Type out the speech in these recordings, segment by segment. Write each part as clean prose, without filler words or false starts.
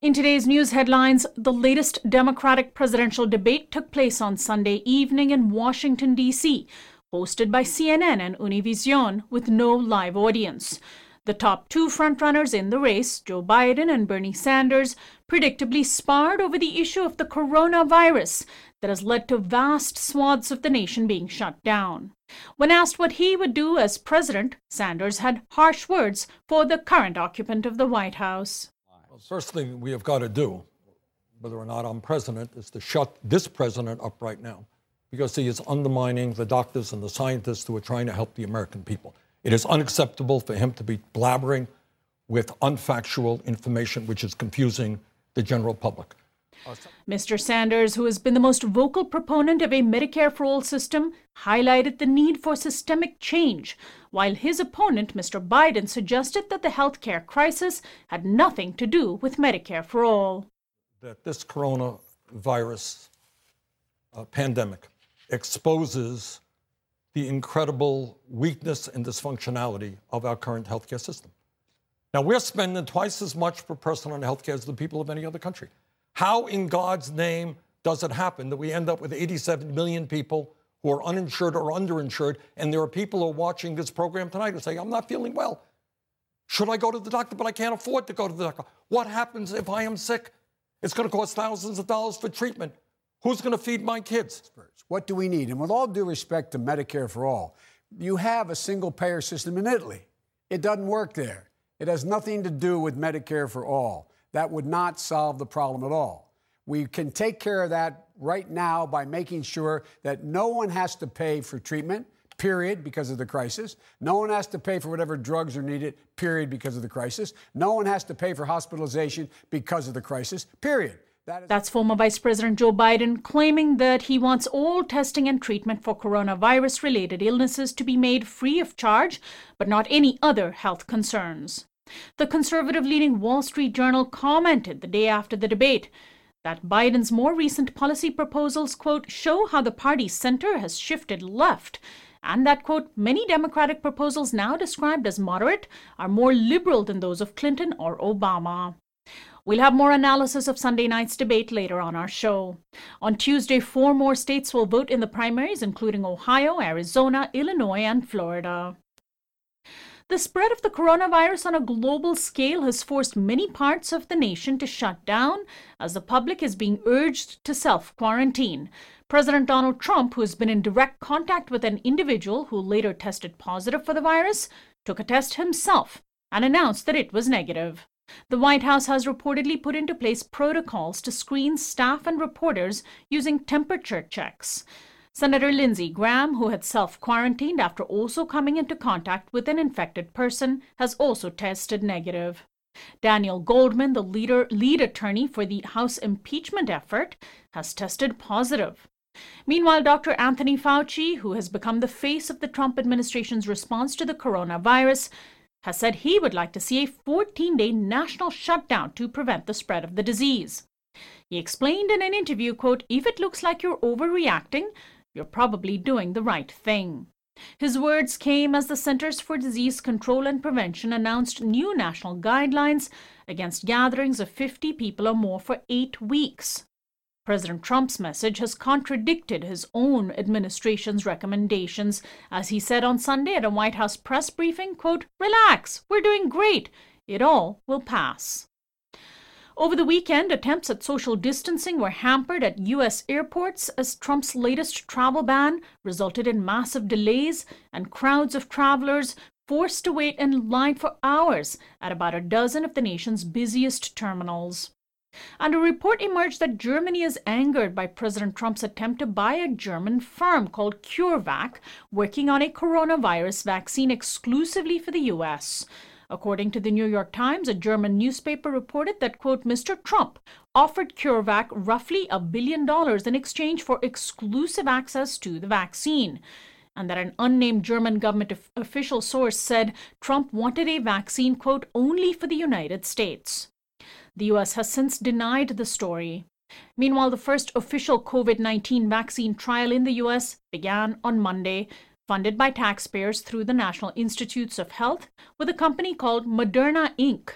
In today's news headlines, the latest Democratic presidential debate took place on Sunday evening in Washington, D.C., hosted by CNN and Univision with no live audience. The top two frontrunners in the race, Joe Biden and Bernie Sanders, predictably sparred over the issue of the coronavirus that has led to vast swaths of the nation being shut down. When asked what he would do as president, Sanders had harsh words for the current occupant of the White House. Well, first thing we have got to do, whether or not I'm president, is to shut this president up right now, because he is undermining the doctors and the scientists who are trying to help the American people. It is unacceptable for him to be blabbering with unfactual information which is confusing the general public. Mr. Sanders, who has been the most vocal proponent of a Medicare for All system, highlighted the need for systemic change, while his opponent, Mr. Biden, suggested that the healthcare crisis had nothing to do with Medicare for All. That this coronavirus pandemic exposes the incredible weakness and dysfunctionality of our current healthcare system. Now, we're spending twice as much per person on healthcare as the people of any other country. How in God's name does it happen that we end up with 87 million people who are uninsured or underinsured, and there are people who are watching this program tonight who say, I'm not feeling well. Should I go to the doctor? But I can't afford to go to the doctor. What happens if I am sick? It's going to cost thousands of dollars for treatment. Who's going to feed my kids? What do we need? And with all due respect to Medicare for All, you have a single-payer system in Italy. It doesn't work there. It has nothing to do with Medicare for All. That would not solve the problem at all. We can take care of that right now by making sure that no one has to pay for treatment, period, because of the crisis. No one has to pay for whatever drugs are needed, period, because of the crisis. No one has to pay for hospitalization because of the crisis, period. That's former Vice President Joe Biden claiming that he wants all testing and treatment for coronavirus-related illnesses to be made free of charge, but not any other health concerns. The conservative-leaning Wall Street Journal commented the day after the debate that Biden's more recent policy proposals, quote, show how the party's center has shifted left, and that, quote, many Democratic proposals now described as moderate are more liberal than those of Clinton or Obama. We'll have more analysis of Sunday night's debate later on our show. On Tuesday, 4 more states will vote in the primaries, including Ohio, Arizona, Illinois, and Florida. The spread of the coronavirus on a global scale has forced many parts of the nation to shut down as the public is being urged to self-quarantine. President Donald Trump, who has been in direct contact with an individual who later tested positive for the virus, took a test himself and announced that it was negative. The White House has reportedly put into place protocols to screen staff and reporters using temperature checks. Senator Lindsey Graham, who had self-quarantined after also coming into contact with an infected person, has also tested negative. Daniel Goldman, the lead attorney for the House impeachment effort, has tested positive. Meanwhile, Dr. Anthony Fauci, who has become the face of the Trump administration's response to the coronavirus, has said he would like to see a 14-day national shutdown to prevent the spread of the disease. He explained in an interview, quote, if it looks like you're overreacting, you're probably doing the right thing. His words came as the Centers for Disease Control and Prevention announced new national guidelines against gatherings of 50 people or more for 8 weeks. President Trump's message has contradicted his own administration's recommendations, as he said on Sunday at a White House press briefing, quote, relax, we're doing great. It all will pass. Over the weekend, attempts at social distancing were hampered at U.S. airports as Trump's latest travel ban resulted in massive delays and crowds of travelers forced to wait in line for hours at about a dozen of the nation's busiest terminals. And a report emerged that Germany is angered by President Trump's attempt to buy a German firm called CureVac, working on a coronavirus vaccine exclusively for the U.S. According to the New York Times, a German newspaper reported that, quote, Mr. Trump offered CureVac roughly $1 billion in exchange for exclusive access to the vaccine, and that an unnamed German government official source said Trump wanted a vaccine, quote, only for the United States. The U.S. has since denied the story. Meanwhile, the first official COVID-19 vaccine trial in the U.S. began on Monday, funded by taxpayers through the National Institutes of Health, with a company called Moderna Inc.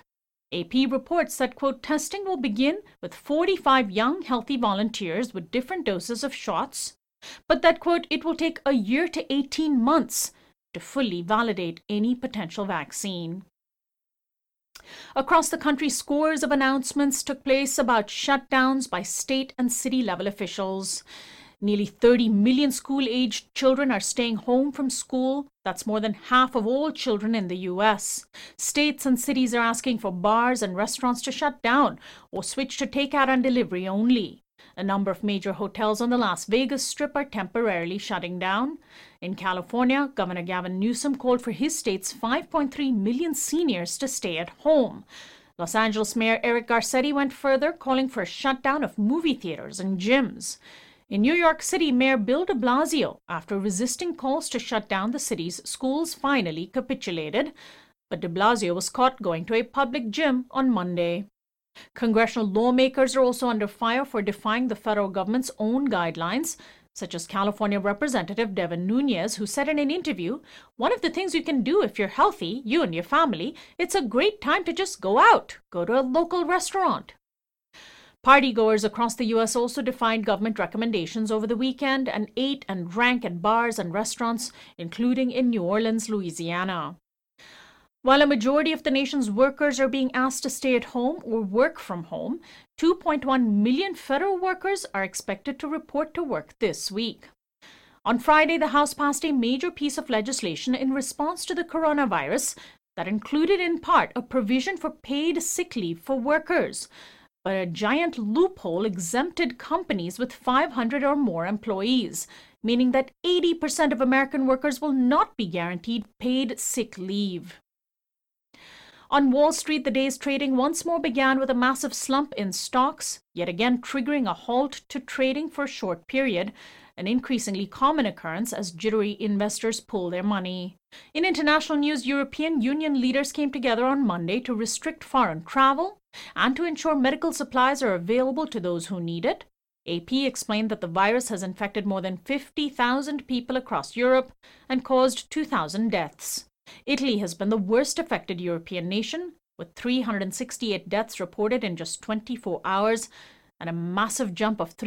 AP reports that, quote, testing will begin with 45 young, healthy volunteers with different doses of shots, but that, quote, it will take a year to 18 months to fully validate any potential vaccine. Across the country, scores of announcements took place about shutdowns by state and city level officials. Nearly 30 million school-aged children are staying home from school. That's more than half of all children in the U.S. States and cities are asking for bars and restaurants to shut down or switch to takeout and delivery only. A number of major hotels on the Las Vegas Strip are temporarily shutting down. In California, Governor Gavin Newsom called for his state's 5.3 million seniors to stay at home. Los Angeles Mayor Eric Garcetti went further, calling for a shutdown of movie theaters and gyms. In New York City, Mayor Bill de Blasio, after resisting calls to shut down the city's schools, finally capitulated. But de Blasio was caught going to a public gym on Monday. Congressional lawmakers are also under fire for defying the federal government's own guidelines, such as California Representative Devin Nunes, who said in an interview, "One of the things you can do if you're healthy, you and your family, it's a great time to just go out, go to a local restaurant." Partygoers across the U.S. also defied government recommendations over the weekend and ate and drank at bars and restaurants, including in New Orleans, Louisiana. While a majority of the nation's workers are being asked to stay at home or work from home, 2.1 million federal workers are expected to report to work this week. On Friday, the House passed a major piece of legislation in response to the coronavirus that included in part a provision for paid sick leave for workers. But a giant loophole exempted companies with 500 or more employees, meaning that 80% of American workers will not be guaranteed paid sick leave. On Wall Street, the day's trading once more began with a massive slump in stocks, yet again triggering a halt to trading for a short period, an increasingly common occurrence as jittery investors pull their money. In international news, European Union leaders came together on Monday to restrict foreign travel and to ensure medical supplies are available to those who need it. AP explained that the virus has infected more than 50,000 people across Europe and caused 2,000 deaths. Italy has been the worst affected European nation, with 368 deaths reported in just 24 hours and a massive jump of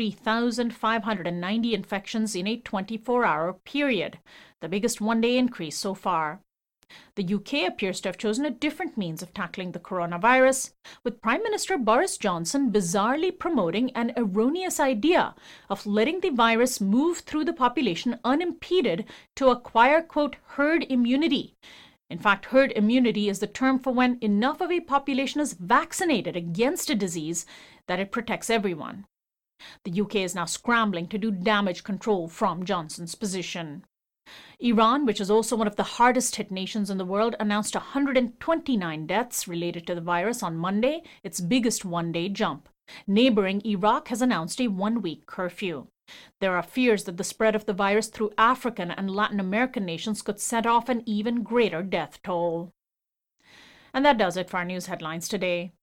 3,590 infections in a 24-hour period, the biggest one-day increase so far. The UK appears to have chosen a different means of tackling the coronavirus, with Prime Minister Boris Johnson bizarrely promoting an erroneous idea of letting the virus move through the population unimpeded to acquire, quote, herd immunity. In fact, herd immunity is the term for when enough of a population is vaccinated against a disease that it protects everyone. The UK is now scrambling to do damage control from Johnson's position. Iran, which is also one of the hardest hit nations in the world, announced 129 deaths related to the virus on Monday, its biggest one-day jump. Neighboring Iraq has announced a one-week curfew. There are fears that the spread of the virus through African and Latin American nations could set off an even greater death toll. And that does it for our news headlines today.